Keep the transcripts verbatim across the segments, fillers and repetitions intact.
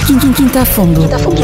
Quinta a Fundo. Quinta a Fundo.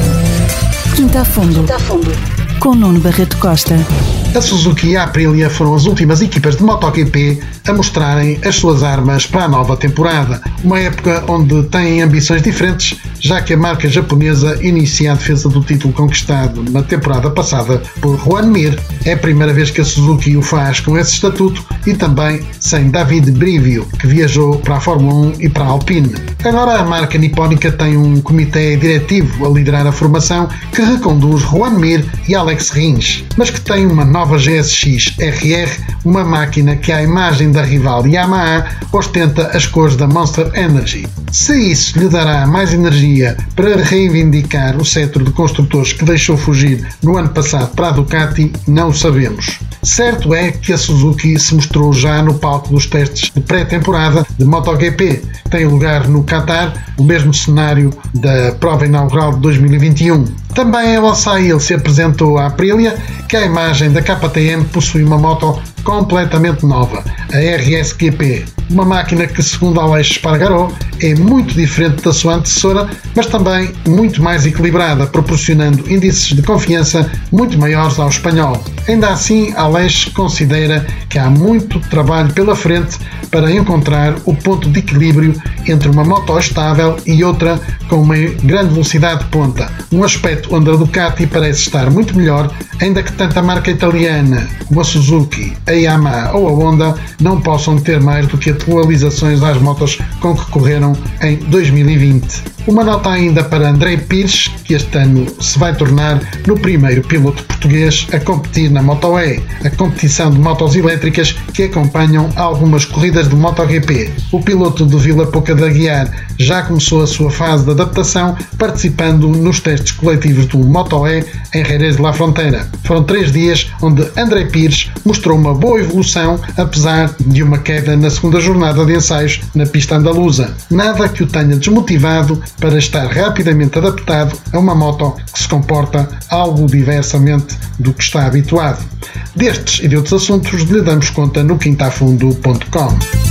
Quinta a Fundo. Quinta a Fundo. Com Nuno Barreto Costa. A Suzuki e a Aprilia foram as últimas equipas de MotoGP a mostrarem as suas armas para a nova temporada. Uma época onde têm ambições diferentes, já que a marca japonesa inicia a defesa do título conquistado na temporada passada por Joan Mir. É a primeira vez que a Suzuki o faz com esse estatuto e também sem David Brivio, que viajou para a Fórmula um e para a Alpine. Agora a marca nipónica tem um comitê diretivo a liderar a formação que reconduz Joan Mir e Alex Rins, mas que tem uma nova G S X R R, uma máquina que, à imagem da rival Yamaha, ostenta as cores da Monster Energy. Se isso lhe dará mais energia para reivindicar o cetro de construtores que deixou fugir no ano passado para a Ducati, não o sabemos. Certo é que a Suzuki se mostrou já no palco dos testes de pré-temporada de MotoGP, que tem lugar no Qatar, o mesmo cenário da prova inaugural de dois mil e vinte e um. Também a Losail se apresentou à Aprilia, que à imagem da K T M possui uma moto completamente nova, a R S G P. Uma máquina que, segundo Aleix Espargaró, é muito diferente da sua antecessora, mas também muito mais equilibrada, proporcionando índices de confiança muito maiores ao espanhol. Ainda assim, Aleix considera que há muito trabalho pela frente para encontrar o ponto de equilíbrio entre uma moto estável e outra com uma grande velocidade de ponta, um aspecto onde a Ducati parece estar muito melhor, ainda que tanto a marca italiana como a Suzuki, a Yamaha ou a Honda não possam ter mais do que atualizações às motos com que correram em dois mil e vinte. Uma nota ainda para André Pires, que este ano se vai tornar no primeiro piloto português a competir na Moto E, a competição de motos elétricas que acompanham algumas corridas de MotoGP. O piloto de Vila Pouca de Aguiar já começou a sua fase de adaptação, participando nos testes coletivos do Moto E em Jerez de la Frontera. Foram três dias onde André Pires mostrou uma boa evolução, apesar de uma queda na segunda jornada de ensaios na pista andaluza. Nada que o tenha desmotivado para estar rapidamente adaptado a uma moto que se comporta algo diversamente do que está habituado. Destes e de outros assuntos lhe damos conta no quinta a fundo ponto com.